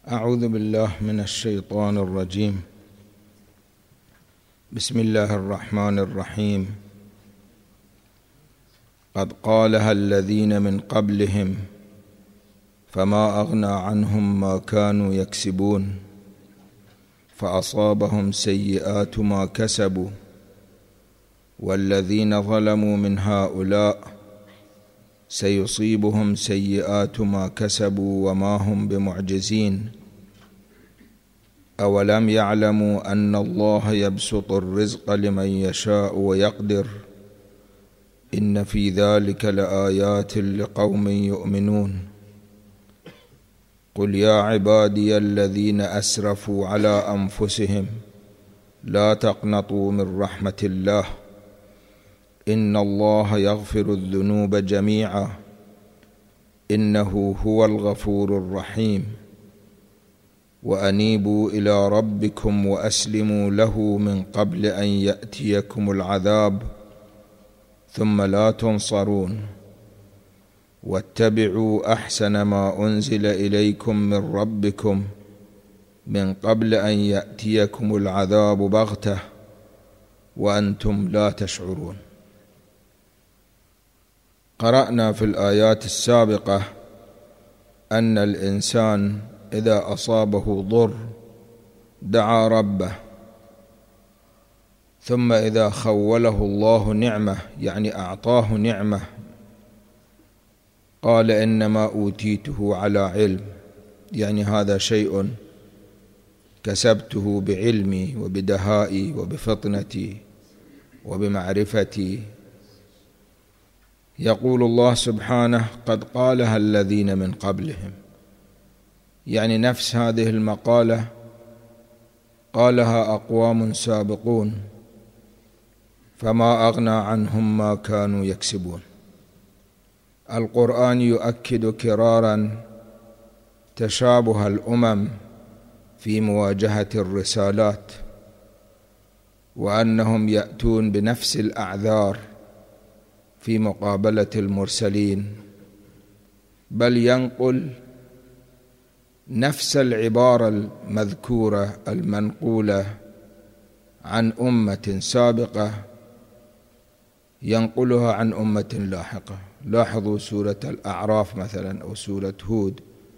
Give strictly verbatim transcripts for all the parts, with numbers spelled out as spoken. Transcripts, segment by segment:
أعوذ بالله من الشيطان الرجيم. بسم الله الرحمن الرحيم. قد قالها الذين من قبلهم فما أغنى عنهم ما كانوا يكسبون فأصابهم سيئات ما كسبوا والذين ظلموا من هؤلاء سيصيبهم سيئات ما كسبوا وما هم بمعجزين أولم يعلموا أن الله يبسط الرزق لمن يشاء ويقدر إن في ذلك لآيات لقوم يؤمنون قل يا عبادي الذين أسرفوا على أنفسهم لا تقنطوا من رحمة الله إن الله يغفر الذنوب جميعا إنه هو الغفور الرحيم وأنيبوا إلى ربكم وأسلموا له من قبل أن يأتيكم العذاب ثم لا تنصرون واتبعوا أحسن ما أنزل إليكم من ربكم من قبل أن يأتيكم العذاب بغتة وأنتم لا تشعرون. قرأنا في الآيات السابقة أن الإنسان إذا أصابه ضر دعا ربه، ثم إذا خوله الله نعمة يعني أعطاه نعمة قال إنما أوتيته على علم، يعني هذا شيء كسبته بعلمي وبدهائي وبفطنتي وبمعرفتي. يقول الله سبحانه قد قالها الذين من قبلهم، يعني نفس هذه المقالة قالها أقوام سابقون فما أغنى عنهم ما كانوا يكسبون. القرآن يؤكد كرارا تشابه الأمم في مواجهة الرسالات وأنهم يأتون بنفس الأعذار في مقابلة المرسلين، بل ينقل نفس العبارة المذكورة المنقولة عن أمة سابقة ينقلها عن أمة لاحقة. لاحظوا سورة الأعراف مثلا أو سورة هود،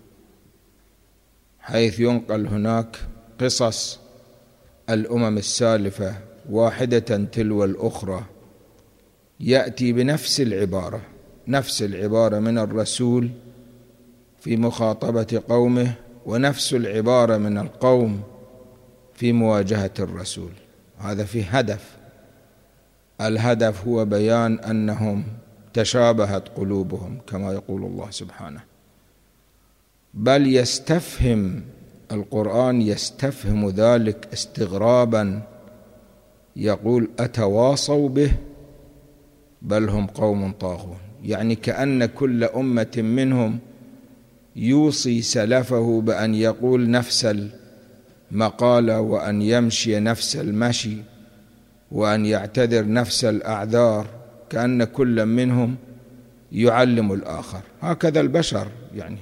حيث ينقل هناك قصص الأمم السالفة واحدة تلو الأخرى، يأتي بنفس العبارة نفس العبارة من الرسول في مخاطبة قومه ونفس العبارة من القوم في مواجهة الرسول. هذا في هدف، الهدف هو بيان أنهم تشابهت قلوبهم كما يقول الله سبحانه، بل يستفهم القرآن يستفهم ذلك استغرابا، يقول أتواصوا به بل هم قوم طاغون، يعني كأن كل أمة منهم يوصي سلفه بأن يقول نفس المقالة وأن يمشي نفس المشي وأن يعتذر نفس الأعذار، كأن كل منهم يعلم الآخر. هكذا البشر، يعني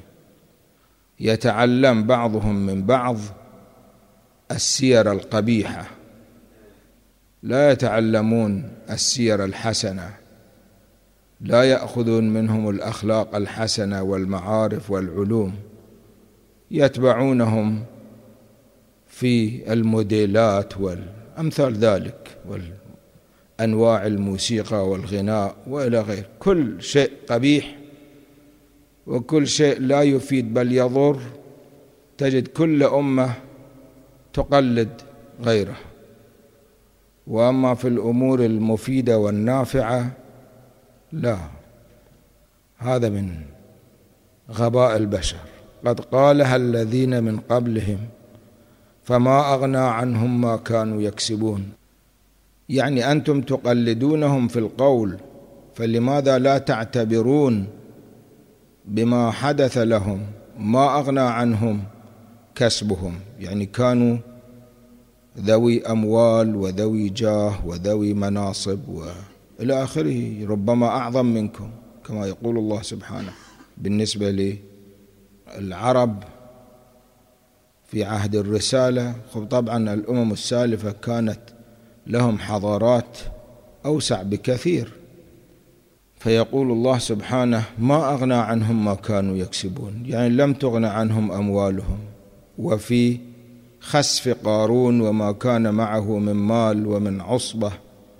يتعلم بعضهم من بعض السير القبيحة، لا يتعلمون السير الحسنة، لا يأخذون منهم الأخلاق الحسنة والمعارف والعلوم، يتبعونهم في الموديلات والأمثال ذلك والأنواع الموسيقى والغناء وإلى غير، كل شيء قبيح وكل شيء لا يفيد بل يضر، تجد كل أمة تقلد غيره. وأما في الأمور المفيدة والنافعة لا، هذا من غباء البشر. قد قالها الذين من قبلهم فما أغنى عنهم ما كانوا يكسبون، يعني أنتم تقلدونهم في القول، فلماذا لا تعتبرون بما حدث لهم؟ ما أغنى عنهم كسبهم، يعني كانوا ذوي أموال وذوي جاه وذوي مناصب وإلى آخره، ربما أعظم منكم كما يقول الله سبحانه بالنسبة للعرب في عهد الرسالة. طبعا الأمم السالفة كانت لهم حضارات أوسع بكثير، فيقول الله سبحانه ما أغنى عنهم ما كانوا يكسبون، يعني لم تغن عنهم أموالهم. وفي خسف قارون وما كان معه من مال ومن عصبة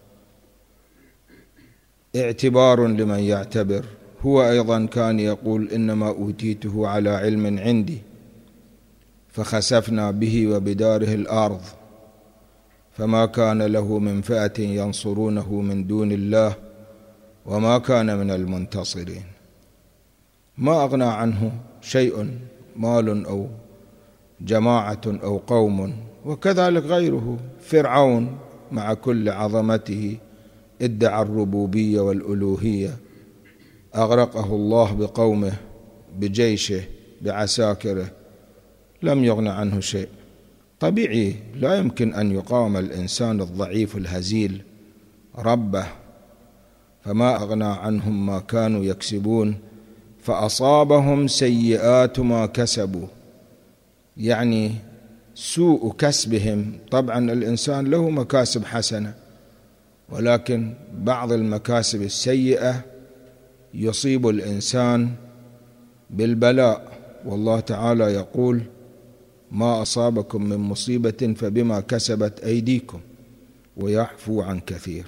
اعتبار لمن يعتبر. هو أيضا كان يقول إنما أوتيته على علم عندي، فخسفنا به وبداره الأرض فما كان له من فئة ينصرونه من دون الله وما كان من المنتصرين. ما أغنى عنه شيء، مال أو جماعة أو قوم. وكذلك غيره، فرعون مع كل عظمته ادعى الربوبية والألوهية، أغرقه الله بقومه بجيشه بعساكره، لم يغن عنه شيء. طبيعي لا يمكن أن يقاوم الإنسان الضعيف الهزيل ربه. فما أغنى عنهم ما كانوا يكسبون فأصابهم سيئات ما كسبوا، يعني سوء كسبهم. طبعا الإنسان له مكاسب حسنة، ولكن بعض المكاسب السيئة يصيب الإنسان بالبلاء. والله تعالى يقول ما أصابكم من مصيبة فبما كسبت أيديكم ويعفو عن كثير.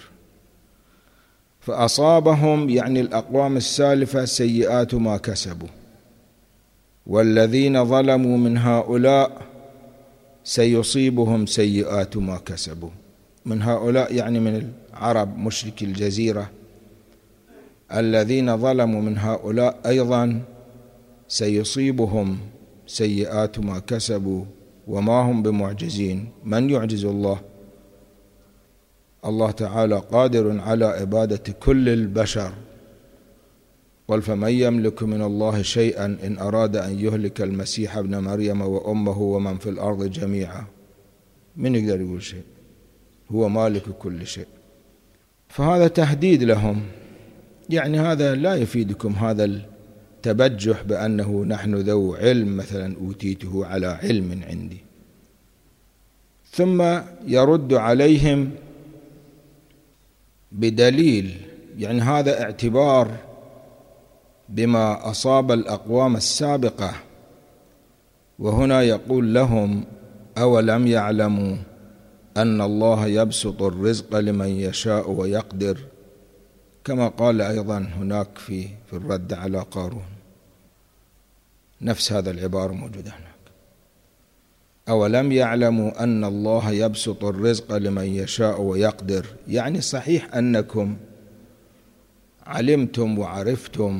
فأصابهم يعني الأقوام السالفة سيئات ما كسبوا، والذين ظلموا من هؤلاء سيصيبهم سيئات ما كسبوا. من هؤلاء يعني من العرب مشركي الجزيرة، الذين ظلموا من هؤلاء أيضا سيصيبهم سيئات ما كسبوا وما هم بمعجزين. من يعجز الله؟ الله تعالى قادر على إبادة كل البشر. قل فمن يملك من الله شيئا إن أراد أن يهلك المسيح ابن مريم وأمه ومن في الأرض جميعا. من يقدر يقول شيء؟ هو مالك كل شيء. فهذا تهديد لهم. يعني هذا لا يفيدكم هذا التبجح بأنه نحن ذو علم، مثلا أوتيته على علم عندي. ثم يرد عليهم بدليل، يعني هذا اعتبار بما أصاب الأقوام السابقة. وهنا يقول لهم أولم يعلموا أن الله يبسط الرزق لمن يشاء ويقدر، كما قال أيضا هناك في في الرد على قارون، نفس هذا العبارة موجودة هناك. أولم يعلموا أن الله يبسط الرزق لمن يشاء ويقدر، يعني صحيح أنكم علمتم وعرفتم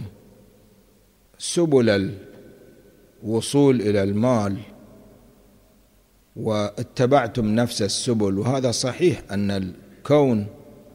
سبل الوصول إلى المال واتبعتم نفس السبل، وهذا صحيح أن الكون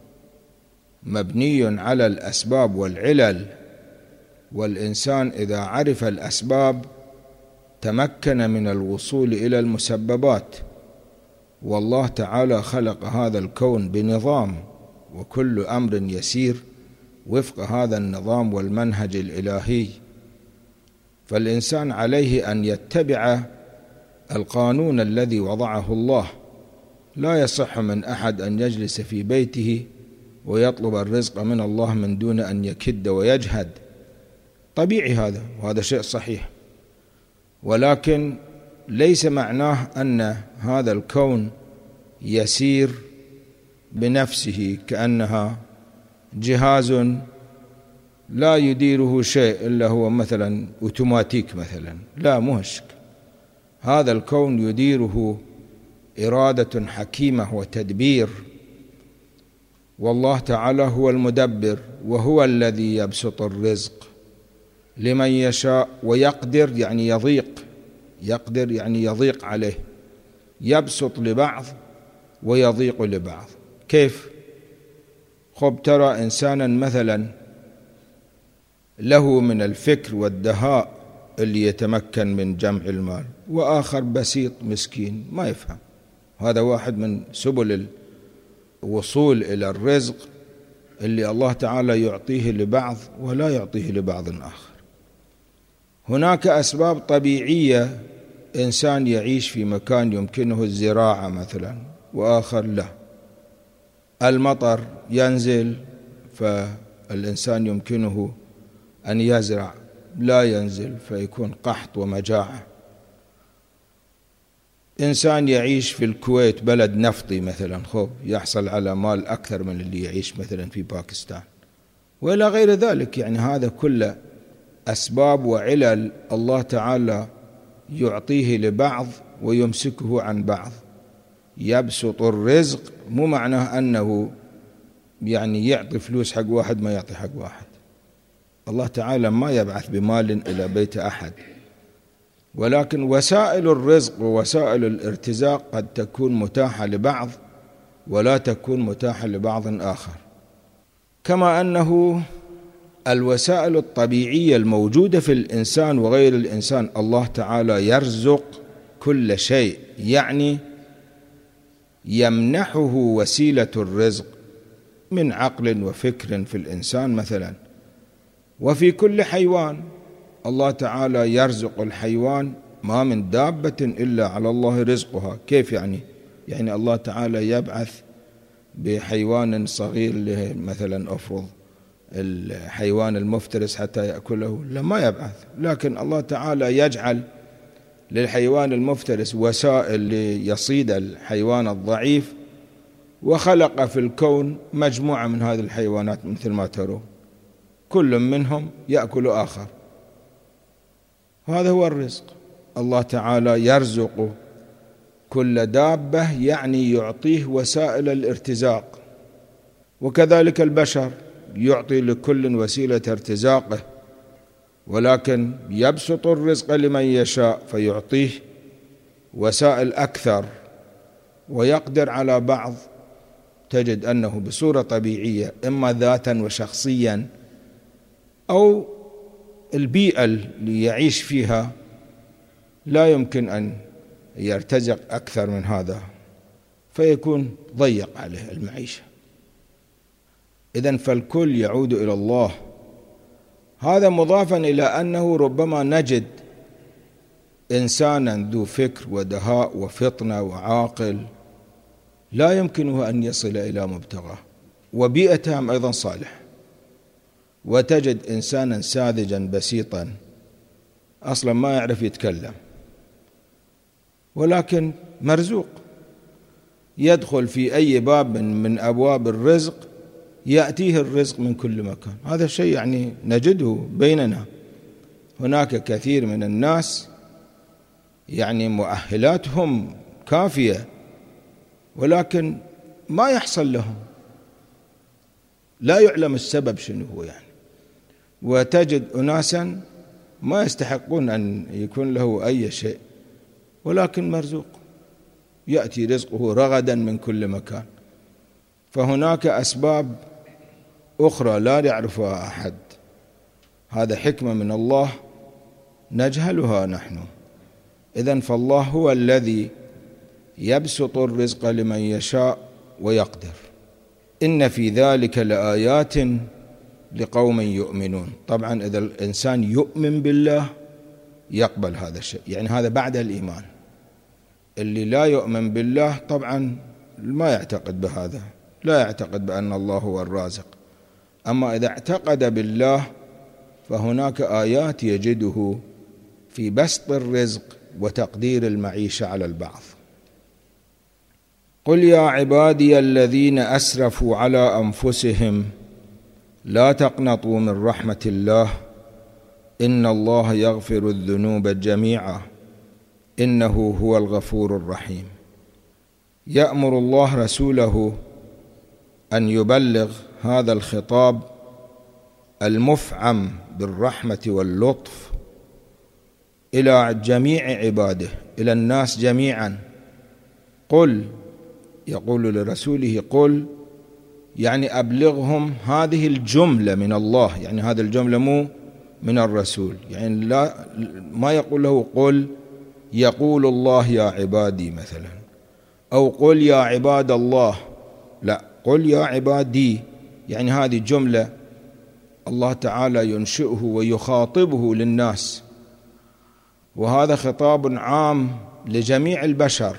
مبني على الأسباب والعلل، والإنسان إذا عرف الأسباب تمكن من الوصول إلى المسببات. والله تعالى خلق هذا الكون بنظام، وكل أمر يسير وفق هذا النظام والمنهج الإلهي. فالإنسان عليه أن يتبع القانون الذي وضعه الله. لا يصح من أحد أن يجلس في بيته ويطلب الرزق من الله من دون أن يكد ويجهد. طبيعي هذا، وهذا شيء صحيح، ولكن ليس معناه أن هذا الكون يسير بنفسه كأنها جهاز لا يديره شيء إلا هو مثلا أوتوماتيك مثلا. لا، مهشك. هذا الكون يديره إرادة حكيمة وتدبير، والله تعالى هو المدبر، وهو الذي يبسط الرزق لمن يشاء ويقدر، يعني يضيق. يقدر يعني يضيق عليه، يبسط لبعض ويضيق لبعض. كيف؟ خب ترى إنسانا مثلا له من الفكر والدهاء اللي يتمكن من جمع المال، وآخر بسيط مسكين ما يفهم. هذا واحد من سبل الوصول إلى الرزق اللي الله تعالى يعطيه لبعض ولا يعطيه لبعض آخر. هناك أسباب طبيعية إنسان يعيش في مكان يمكنه الزراعة مثلا وآخر لا، المطر ينزل فالإنسان يمكنه أن يزرع، لا ينزل فيكون قحط ومجاعة. إنسان يعيش في الكويت بلد نفطي مثلا، خب يحصل على مال أكثر من اللي يعيش مثلا في باكستان وإلى غير ذلك. يعني هذا كله أسباب وعلل الله تعالى يعطيه لبعض ويمسكه عن بعض. يبسط الرزق مو معناه أنه يعني يعطي فلوس حق واحد ما يعطي حق واحد. الله تعالى ما يبعث بمال إلى بيت أحد، ولكن وسائل الرزق ووسائل الارتزاق قد تكون متاحة لبعض ولا تكون متاحة لبعض آخر. كما أنه الوسائل الطبيعية الموجودة في الإنسان وغير الإنسان الله تعالى يرزق كل شيء، يعني يمنحه وسيلة الرزق من عقل وفكر في الإنسان مثلا، وفي كل حيوان الله تعالى يرزق الحيوان. ما من دابة إلا على الله رزقها. كيف يعني؟ يعني الله تعالى يبعث بحيوان صغير له مثلا أفرض الحيوان المفترس حتى يأكله؟ لا، ما يبعث. لكن الله تعالى يجعل للحيوان المفترس وسائل ليصيد الحيوان الضعيف، وخلق في الكون مجموعة من هذه الحيوانات مثل ما ترون، كل منهم يأكل آخر. هذا هو الرزق. الله تعالى يرزق كل دابة، يعني يعطيه وسائل الارتزاق، وكذلك البشر يعطي لكل وسيلة ارتزاقه، ولكن يبسط الرزق لمن يشاء فيعطيه وسائل أكثر، ويقدر على بعض تجد أنه بصورة طبيعية إما ذاتا وشخصيا أو البيئة اللي يعيش فيها لا يمكن أن يرتزق أكثر من هذا، فيكون ضيق عليه المعيشة. إذن فالكل يعود إلى الله. هذا مضافا إلى أنه ربما نجد إنسانا ذو فكر ودهاء وفطنة وعاقل لا يمكنه أن يصل إلى مبتغاه، وبيئتهم أيضا صالح، وتجد إنسانا ساذجا بسيطا أصلا ما يعرف يتكلم، ولكن مرزوق، يدخل في أي باب من أبواب الرزق يأتيه الرزق من كل مكان. هذا الشيء يعني نجده بيننا. هناك كثير من الناس يعني مؤهلاتهم كافية ولكن ما يحصل لهم، لا يعلم السبب شنو هو يعني. وتجد أناسا ما يستحقون أن يكون له أي شيء ولكن مرزوق، يأتي رزقه رغدا من كل مكان. فهناك أسباب أخرى لا يعرفها أحد، هذا حكمة من الله نجهلها نحن. إذن فالله هو الذي يبسط الرزق لمن يشاء ويقدر. إن في ذلك لآيات لقوم يؤمنون. طبعا إذا الإنسان يؤمن بالله يقبل هذا الشيء، يعني هذا بعد الإيمان. اللي لا يؤمن بالله طبعا ما يعتقد بهذا، لا يعتقد بأن الله هو الرازق. أما إذا اعتقد بالله فهناك آيات يجده في بسط الرزق وتقدير المعيشة على البعض. قل يا عبادي الذين أسرفوا على أنفسهم لا تقنطوا من رحمة الله إن الله يغفر الذنوب جميعا إنه هو الغفور الرحيم. يأمر الله رسوله أن يبلغ هذا الخطاب المفعم بالرحمة واللطف إلى جميع عباده، إلى الناس جميعا. قل، يقول لرسوله قل، يعني أبلغهم هذه الجملة من الله، يعني هذه الجملة مو من الرسول، يعني لا ما يقول له قل يقول الله يا عبادي مثلا، أو قل يا عباد الله، لا، قل يا عبادي، يعني هذه جملة الله تعالى ينشئه ويخاطبه للناس. وهذا خطاب عام لجميع البشر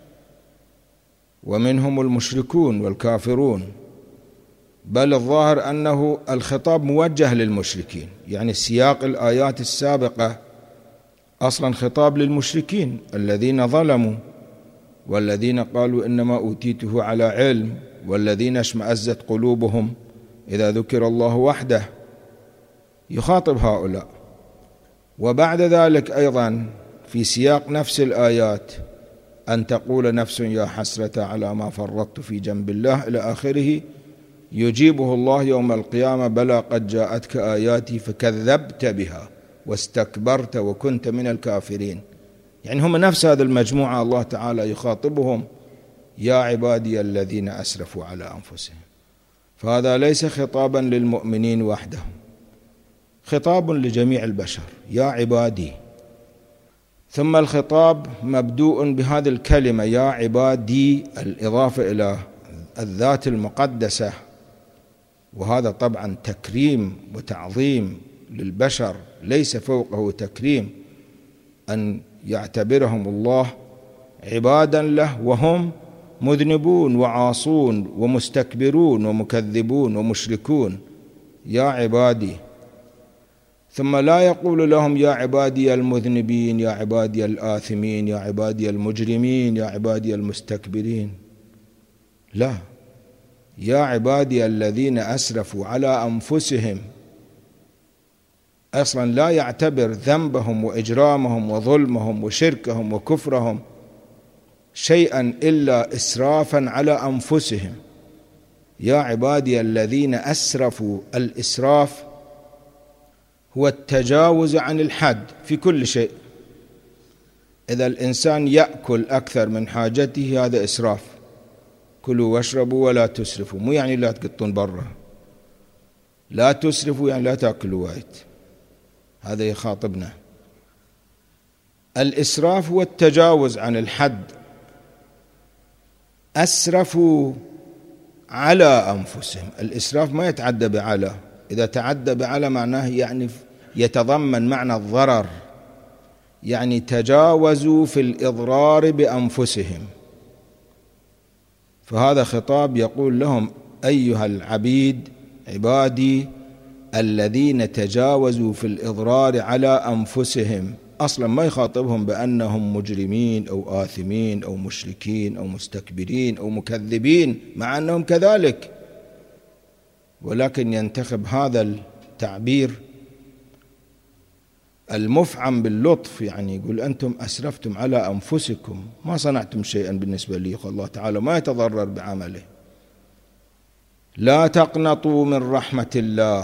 ومنهم المشركون والكافرون، بل الظاهر أنه الخطاب موجه للمشركين، يعني سياق الآيات السابقة أصلا خطاب للمشركين الذين ظلموا والذين قالوا إنما أوتيته على علم والذين اشمأزت قلوبهم إذا ذكر الله وحده، يخاطب هؤلاء. وبعد ذلك أيضا في سياق نفس الآيات أن تقول نفس يا حسرة على ما فرطت في جنب الله إلى آخره، يجيبه الله يوم القيامة بلى قد جاءتك آياتي فكذبت بها واستكبرت وكنت من الكافرين. يعني هم نفس هذه المجموعة الله تعالى يخاطبهم يا عبادي الذين أسرفوا على أنفسهم. فهذا ليس خطابا للمؤمنين وحدهم، خطاب لجميع البشر يا عبادي. ثم الخطاب مبدوء بهذه الكلمة يا عبادي، الإضافة إلى الذات المقدسة، وهذا طبعا تكريم وتعظيم للبشر، ليس فوقه تكريم أن يعتبرهم الله عبادا له وهم مذنبون وعاصون ومستكبرون ومكذبون ومشركون. يا عبادي، ثم لا يقول لهم يا عبادي المذنبين، يا عبادي الآثمين، يا عبادي المجرمين، يا عبادي المستكبرين، لا، يا عبادي الذين أسرفوا على أنفسهم. أصلا لا يعتبر ذنبهم وإجرامهم وظلمهم وشركهم وكفرهم شيئا إلا إسرافا على أنفسهم. يا عبادي الذين أسرفوا، الإسراف هو التجاوز عن الحد في كل شيء. إذا الإنسان يأكل أكثر من حاجته هذا إسراف. كلوا واشربوا ولا تسرفوا، مو يعني لا تقطون برا، لا تسرفوا يعني لا تأكلوا وايد، هذا يخاطبنا. الإسراف هو التجاوز عن الحد. أسرفوا على أنفسهم، الإسراف ما يتعدى بعلى، إذا تعدى بعلى معناه يعني يتضمن معنى الضرر، يعني تجاوزوا في الإضرار بأنفسهم. فهذا خطاب يقول لهم أيها العبيد عبادي الذين تجاوزوا في الإضرار على أنفسهم. أصلا ما يخاطبهم بأنهم مجرمين أو آثمين أو مشركين أو مستكبرين أو مكذبين، مع أنهم كذلك، ولكن ينتخب هذا التعبير المفعم باللطف، يعني يقول أنتم أسرفتم على أنفسكم، ما صنعتم شيئا بالنسبة لي، الله تعالى ما يتضرر بعمله. لا تقنطوا من رحمة الله،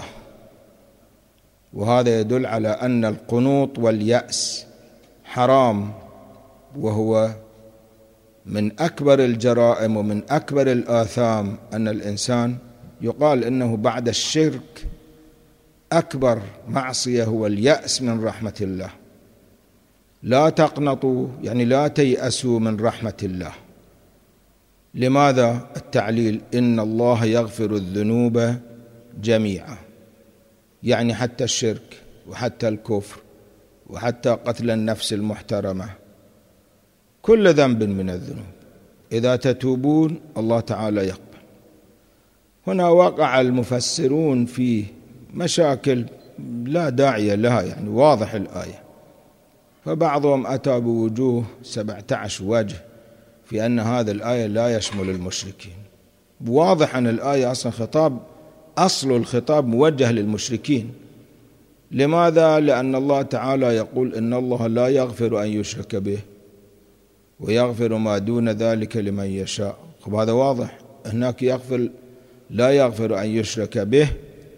وهذا يدل على أن القنوط واليأس حرام، وهو من أكبر الجرائم ومن أكبر الآثام أن الإنسان يقال إنه بعد الشرك أكبر معصية هو اليأس من رحمة الله. لا تقنطوا يعني لا تيأسوا من رحمة الله. لماذا؟ التعليل إن الله يغفر الذنوب جميعا، يعني حتى الشرك وحتى الكفر وحتى قتل النفس المحترمة، كل ذنب من الذنوب إذا تتوبون الله تعالى يقبل. هنا وقع المفسرون في مشاكل لا داعي لها، يعني واضح الآية، فبعضهم أتى بوجوه سبعة عشر وجه في أن هذه الآية لا يشمل المشركين. واضح أن الآية أصلا خطاب، أصل الخطاب موجه للمشركين. لماذا؟ لأن الله تعالى يقول إن الله لا يغفر أن يشرك به ويغفر ما دون ذلك لمن يشاء. خب هذا واضح، هناك يغفر لا يغفر أن يشرك به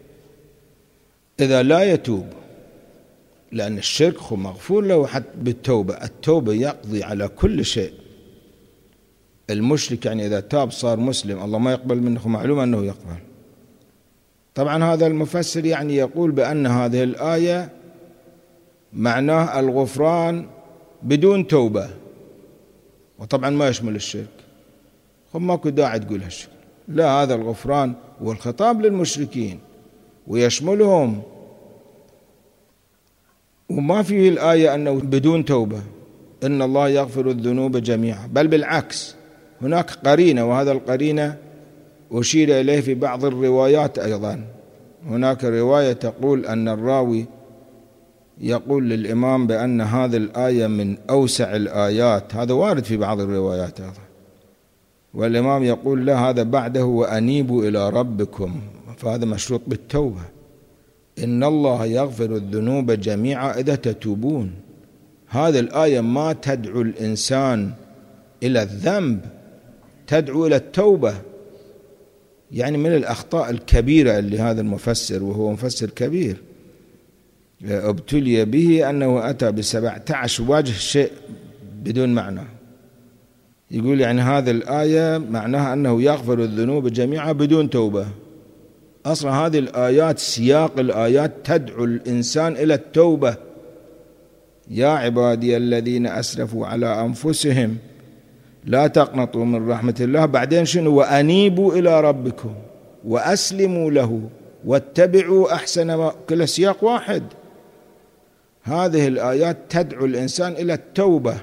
إذا لا يتوب، لأن الشرك هو مغفور له حتى بالتوبة، التوبة يقضي على كل شيء. المشرك يعني إذا تاب صار مسلم الله ما يقبل منه، معلوم أنه يقبل. طبعا هذا المفسر يعني يقول بأن هذه الآية معناه الغفران بدون توبة، وطبعا ما يشمل الشرك. خب ماكو داعي تقول هالشيء، لا، هذا الغفران والخطاب للمشركين ويشملهم. وما فيه الآية أنه بدون توبة إن الله يغفر الذنوب جميعا، بل بالعكس هناك قرينة، وهذا القرينة أشير إليه في بعض الروايات أيضا. هناك رواية تقول أن الراوي يقول للإمام بأن هذه الآية من أوسع الآيات، هذا وارد في بعض الروايات هذا، والإمام يقول له هذا بعده وأنيبوا إلى ربكم، فهذا مشروط بالتوبة. إن الله يغفر الذنوب جميعا إذا تتوبون. هذه الآية ما تدعو الإنسان إلى الذنب، تدعو إلى التوبة. يعني من الأخطاء الكبيرة اللي هذا المفسر، وهو مفسر كبير، ابتلي به أنه أتى بسبعة عشر وجه شيء بدون معنى. يقول يعني هذه الآية معناها أنه يغفر الذنوب جميعا بدون توبة. أصلا هذه الآيات، سياق الآيات تدعو الإنسان إلى التوبة. يا عبادي الذين أسرفوا على أنفسهم لا تقنطوا من رحمة الله، بعدين شنو؟ وأنيبوا إلى ربكم وأسلموا له واتبعوا أحسن ما، كل سياق واحد. هذه الآيات تدعو الإنسان إلى التوبة،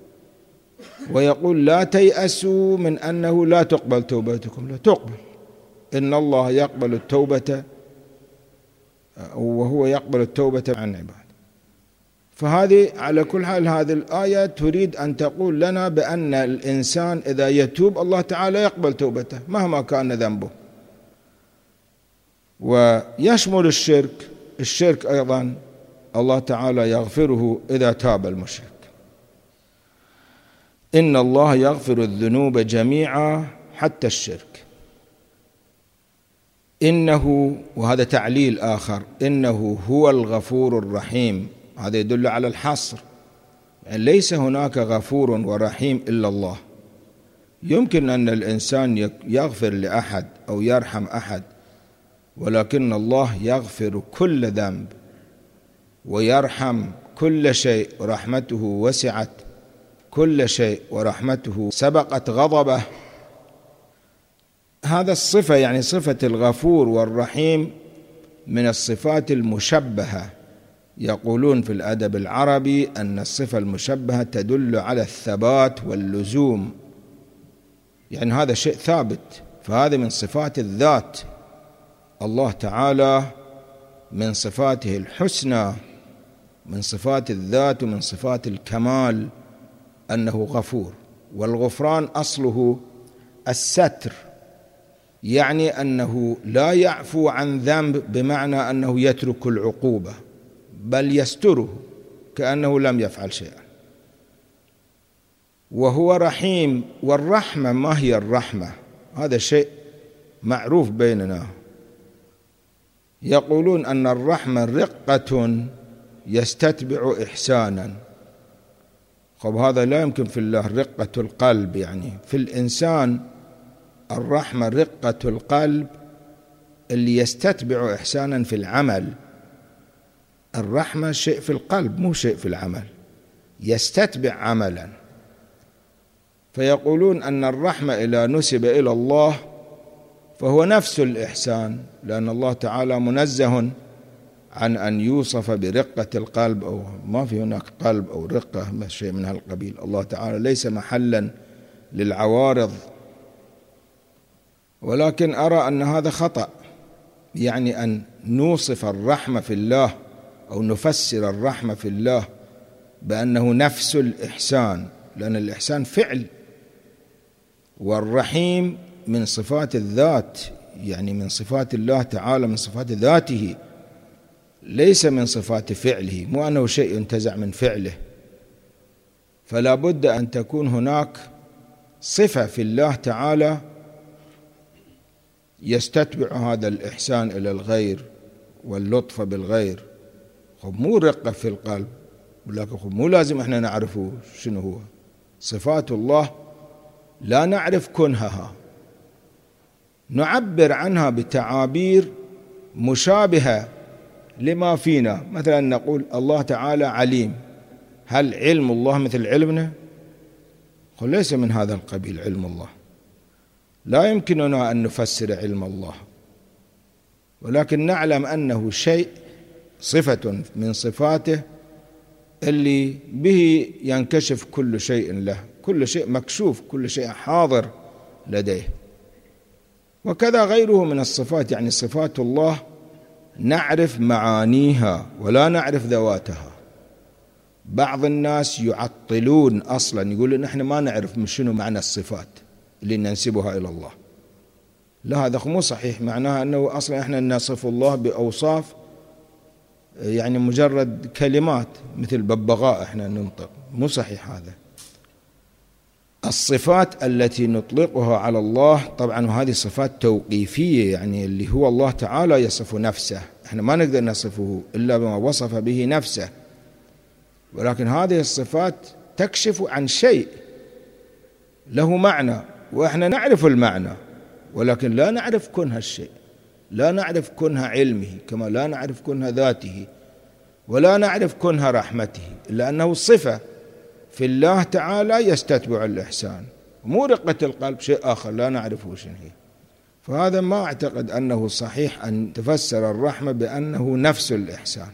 ويقول لا تيأسوا من أنه لا تقبل توبتكم، لا تقبل. إن الله يقبل التوبة، وهو يقبل التوبة عن عباده. فهذه على كل حال هذه الآية تريد أن تقول لنا بأن الإنسان إذا يتوب الله تعالى يقبل توبته مهما كان ذنبه. ويشمل الشرك، الشرك أيضا الله تعالى يغفره إذا تاب المشرك. إن الله يغفر الذنوب جميعا حتى الشرك. إنه، وهذا تعليل آخر، إنه هو الغفور الرحيم، هذا يدل على الحصر، يعني ليس هناك غفور ورحيم إلا الله. يمكن أن الإنسان يغفر لأحد أو يرحم أحد، ولكن الله يغفر كل ذنب ويرحم كل شيء، ورحمته وسعت كل شيء ورحمته سبقت غضبه. هذا الصفة، يعني صفة الغفور والرحيم، من الصفات المشبهة. يقولون في الأدب العربي أن الصفة المشبهة تدل على الثبات واللزوم، يعني هذا شيء ثابت، فهذا من صفات الذات. الله تعالى من صفاته الحسنى، من صفات الذات ومن صفات الكمال أنه غفور. والغفران أصله الستر، يعني أنه لا يعفو عن ذنب بمعنى أنه يترك العقوبة، بل يستره كأنه لم يفعل شيئا. وهو رحيم. والرحمة، ما هي الرحمة؟ هذا شيء معروف بيننا. يقولون أن الرحمة رقة يستتبع إحسانا. طب هذا لا يمكن في الله، رقة القلب، يعني في الإنسان الرحمة رقة القلب اللي يستتبع إحسانا في العمل. الرحمة شيء في القلب مو شيء في العمل، يستتبع عملا. فيقولون أن الرحمة إذا نسب إلى الله فهو نفس الإحسان، لأن الله تعالى منزه عن أن يوصف برقة القلب، أو ما في هناك قلب أو رقة شيء من هالقبيل. الله تعالى ليس محلا للعوارض. ولكن أرى أن هذا خطأ، يعني أن نوصف الرحمة في الله أو نفسر الرحمة في الله بأنه نفس الإحسان، لأن الإحسان فعل، والرحيم من صفات الذات، يعني من صفات الله تعالى، من صفات ذاته، ليس من صفات فعله، مو أنه شيء ينتزع من فعله. فلا بد أن تكون هناك صفة في الله تعالى يستتبع هذا الإحسان إلى الغير واللطف بالغير. خب مو رقة في القلب، ولكن خب مو لازم احنا نعرفه شنو هو. صفات الله لا نعرف كنهها، نعبر عنها بتعابير مشابهة لما فينا. مثلا نقول الله تعالى عليم، هل علم الله مثل علمنا؟ قل ليس من هذا القبيل علم الله، لا يمكننا أن نفسر علم الله، ولكن نعلم أنه شيء، صفة من صفاته اللي به ينكشف كل شيء له، كل شيء مكشوف، كل شيء حاضر لديه. وكذا غيره من الصفات، يعني صفات الله نعرف معانيها ولا نعرف ذواتها. بعض الناس يعطلون أصلا، يقولون نحن ما نعرف من شنو معنى الصفات اللي ننسبها إلى الله. لا، هذا مو صحيح. معناها أنه أصلا إحنا نصف الله بأوصاف يعني مجرد كلمات مثل ببغاء إحنا ننطق، مو صحيح هذا. الصفات التي نطلقها على الله طبعا هذه صفات توقيفية، يعني اللي هو الله تعالى يصف نفسه، إحنا ما نقدر نصفه إلا بما وصف به نفسه. ولكن هذه الصفات تكشف عن شيء له معنى، وإحنا نعرف المعنى ولكن لا نعرف كنه الشيء، لا نعرف كنه علمه كما لا نعرف كنه ذاته، ولا نعرف كنه رحمته، لأنه صفة في الله تعالى يستتبع الإحسان. مو رقة القلب شيء آخر لا نعرفه شنو هي. فهذا ما أعتقد أنه صحيح أن تفسر الرحمة بأنه نفس الإحسان.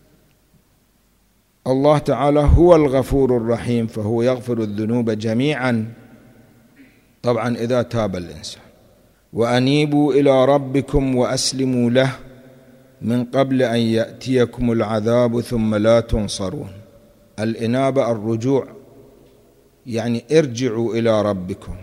الله تعالى هو الغفور الرحيم، فهو يغفر الذنوب جميعا طبعا إذا تاب الإنسان. وأنيبوا إلى ربكم وأسلموا له من قبل أن يأتيكم العذاب ثم لا تنصرون. الإنابة الرجوع، يعني ارجعوا إلى ربكم.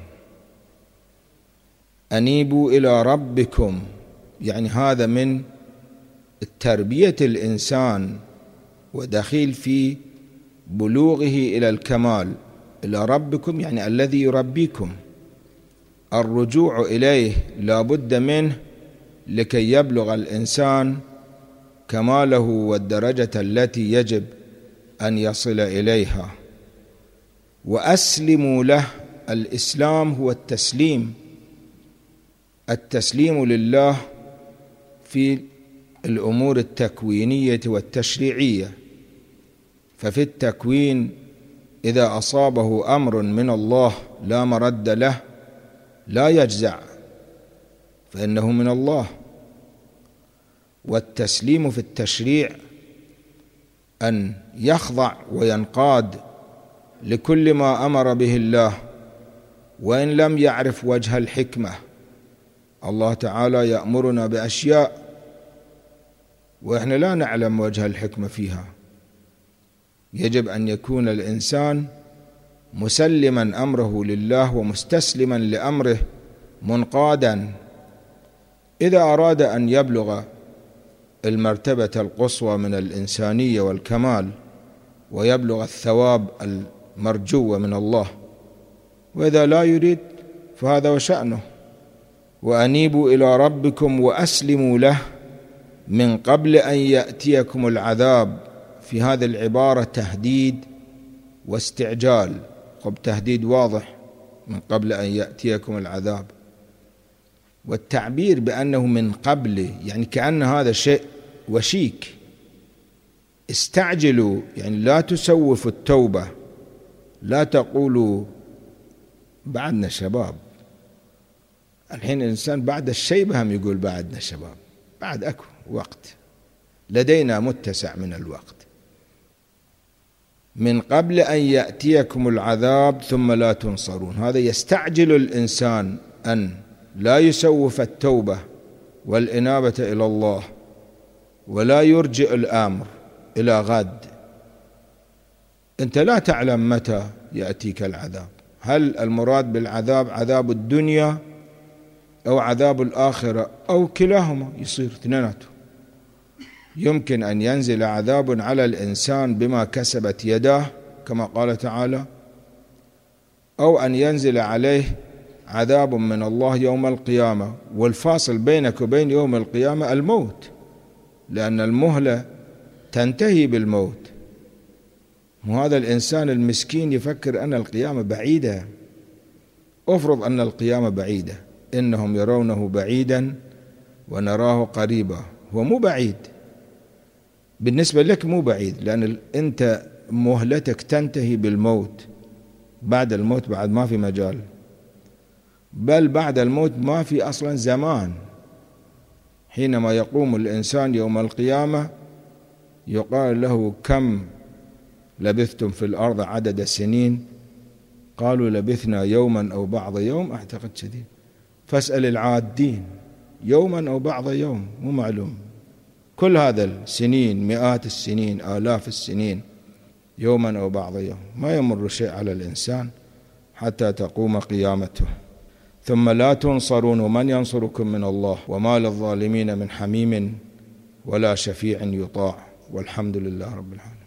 أنيبوا إلى ربكم يعني هذا من تربية الإنسان ودخيل في بلوغه إلى الكمال. إلى ربكم يعني الذي يربيكم. الرجوع إليه لا بد منه لكي يبلغ الإنسان كماله والدرجة التي يجب أن يصل إليها. وأسلموا له، الإسلام هو التسليم، التسليم لله في الأمور التكوينية والتشريعية. ففي التكوين إذا أصابه أمر من الله لا مرد له لا يجزع، فإنه من الله. والتسليم في التشريع أن يخضع وينقاد لكل ما أمر به الله وإن لم يعرف وجه الحكمة. الله تعالى يأمرنا بأشياء وإحنا لا نعلم وجه الحكمة فيها. يجب أن يكون الإنسان مسلما أمره لله ومستسلما لأمره منقادا. إذا أراد أن يبلغ المرتبة القصوى من الإنسانية والكمال ويبلغ الثواب المرجو من الله، وإذا لا يريد فهذا وشأنه. وأنيبوا إلى ربكم وأسلموا له من قبل أن يأتيكم العذاب. في هذه العبارة تهديد واستعجال، قب تهديد واضح، من قبل أن يأتيكم العذاب. والتعبير بأنه من قبل يعني كأن هذا شيء وشيك. استعجلوا يعني لا تسوفوا التوبة، لا تقولوا بعدنا شباب. الحين الإنسان بعد الشيبة هم يقول بعدنا شباب، بعد أكو وقت، لدينا متسع من الوقت. من قبل أن يأتيكم العذاب ثم لا تنصرون، هذا يستعجل الإنسان أن لا يسوف التوبة والإنابة إلى الله ولا يرجئ الأمر إلى غد. أنت لا تعلم متى يأتيك العذاب، هل المراد بالعذاب عذاب الدنيا أو عذاب الآخرة أو كلاهما، يصير اثنيناته. يمكن أن ينزل عذاب على الإنسان بما كسبت يداه كما قال تعالى، أو أن ينزل عليه عذاب من الله يوم القيامة، والفاصل بينك وبين يوم القيامة الموت، لأن المهلة تنتهي بالموت. وهذا الإنسان المسكين يفكر أن القيامة بعيدة. أفرض أن القيامة بعيدة، إنهم يرونه بعيدا ونراه قريبا. هو مو بعيد بالنسبة لك، مو بعيد، لأن أنت مهلتك تنتهي بالموت. بعد الموت بعد ما في مجال، بل بعد الموت ما في أصلا زمان. حينما يقوم الإنسان يوم القيامة يقال له كم لبثتم في الأرض عدد سنين قالوا لبثنا يوما أو بعض يوم أعتقد كذي. فاسأل العادين يوما أو بعض يوم مو معلوم. كل هذا السنين مئات السنين آلاف السنين يوما أو بعض يوم ما يمر شيء على الإنسان حتى تقوم قيامته. ثم لا تنصرون ومن ينصركم من الله وما للظالمين من حميم ولا شفيع يطاع والحمد لله رب العالمين.